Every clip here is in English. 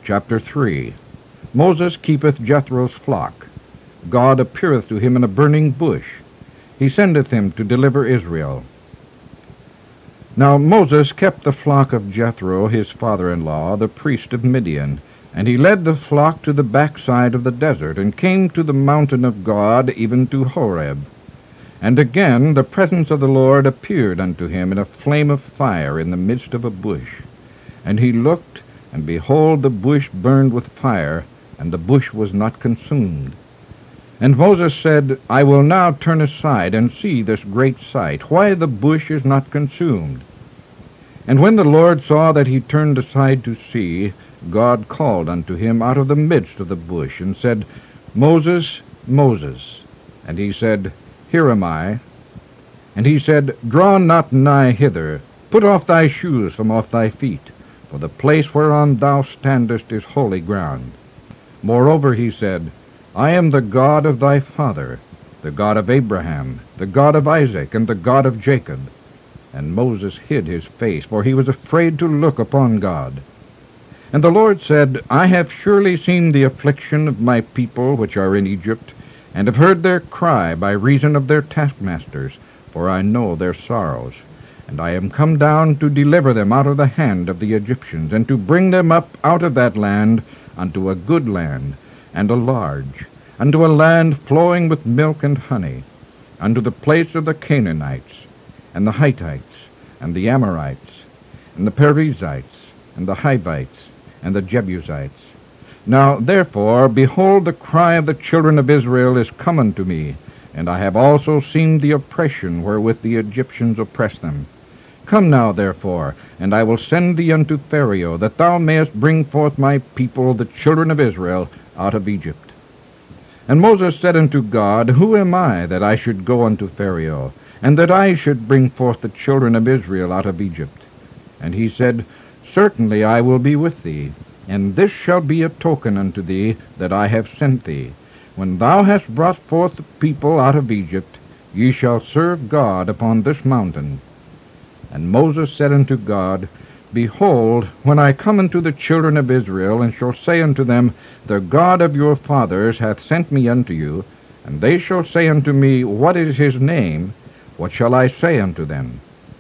Chapter 3. Moses keepeth Jethro's flock. God appeareth to him in a burning bush. He sendeth him to deliver Israel. Now Moses kept the flock of Jethro, his father-in-law, the priest of Midian, and he led the flock to the backside of the desert, and came to the mountain of God, even to Horeb. And again the presence of the Lord appeared unto him in a flame of fire in the midst of a bush. And he looked, and behold, the bush burned with fire, and the bush was not consumed. And Moses said, I will now turn aside and see this great sight, why the bush is not consumed. And when the Lord saw that he turned aside to see, God called unto him out of the midst of the bush, and said, Moses, Moses. And he said, Here am I. And he said, Draw not nigh hither, put off thy shoes from off thy feet, for the place whereon thou standest is holy ground. Moreover he said, I am the God of thy father, the God of Abraham, the God of Isaac, and the God of Jacob. And Moses hid his face, for he was afraid to look upon God. And the Lord said, I have surely seen the affliction of my people which are in Egypt, and have heard their cry by reason of their taskmasters, for I know their sorrows. And I am come down to deliver them out of the hand of the Egyptians, and to bring them up out of that land unto a good land, and a large, unto a land flowing with milk and honey, unto the place of the Canaanites, and the Hittites, and the Amorites, and the Perizzites, and the Hivites, and the Jebusites. Now therefore, behold, the cry of the children of Israel is come unto me, and I have also seen the oppression wherewith the Egyptians oppress them. Come now, therefore, and I will send thee unto Pharaoh, that thou mayest bring forth my people, the children of Israel, out of Egypt. And Moses said unto God, Who am I, that I should go unto Pharaoh, and that I should bring forth the children of Israel out of Egypt? And he said, Certainly I will be with thee, and this shall be a token unto thee that I have sent thee. When thou hast brought forth the people out of Egypt, ye shall serve God upon this mountain. And Moses said unto God, Behold, when I come unto the children of Israel, and shall say unto them, The God of your fathers hath sent me unto you, and they shall say unto me, What is his name? What shall I say unto them?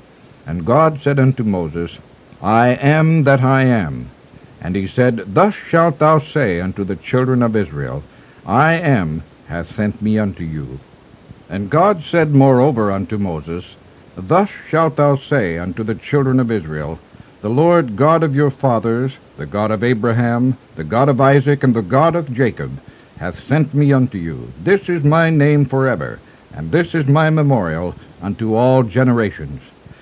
And God said unto Moses, I am that I am. And he said, Thus shalt thou say unto the children of Israel, I am hath sent me unto you. And God said moreover unto Moses, Thus shalt thou say unto the children of Israel, The Lord God of your fathers, the God of Abraham, the God of Isaac, and the God of Jacob, hath sent me unto you. This is my name forever, and this is my memorial unto all generations.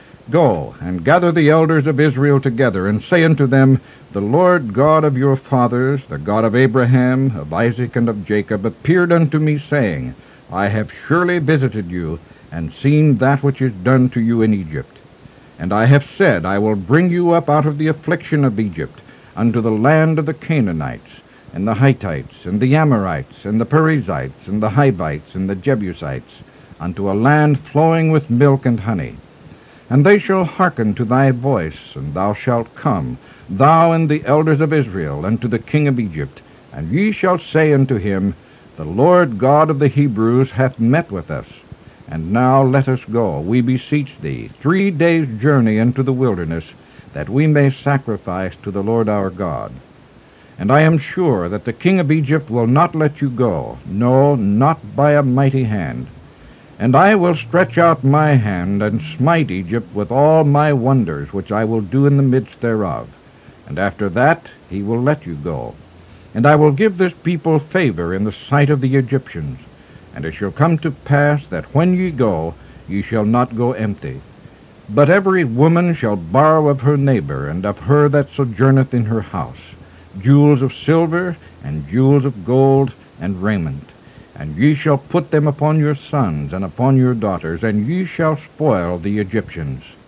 Go, and gather the elders of Israel together, and say unto them, The Lord God of your fathers, the God of Abraham, of Isaac, and of Jacob, appeared unto me, saying, I have surely visited you, and seen that which is done to you in Egypt. And I have said, I will bring you up out of the affliction of Egypt, unto the land of the Canaanites, and the Hittites, and the Amorites, and the Perizzites, and the Hivites, and the Jebusites, unto a land flowing with milk and honey. And they shall hearken to thy voice, and thou shalt come, thou and the elders of Israel, unto the king of Egypt, and ye shall say unto him, The Lord God of the Hebrews hath met with us. And now let us go, we beseech thee, 3 days' journey into the wilderness, that we may sacrifice to the Lord our God. And I am sure that the king of Egypt will not let you go, no, not by a mighty hand. And I will stretch out my hand, and smite Egypt with all my wonders, which I will do in the midst thereof. And after that he will let you go. And I will give this people favor in the sight of the Egyptians. And it shall come to pass that when ye go, ye shall not go empty. But every woman shall borrow of her neighbor, and of her that sojourneth in her house, jewels of silver, and jewels of gold, and raiment. And ye shall put them upon your sons, and upon your daughters, and ye shall spoil the Egyptians.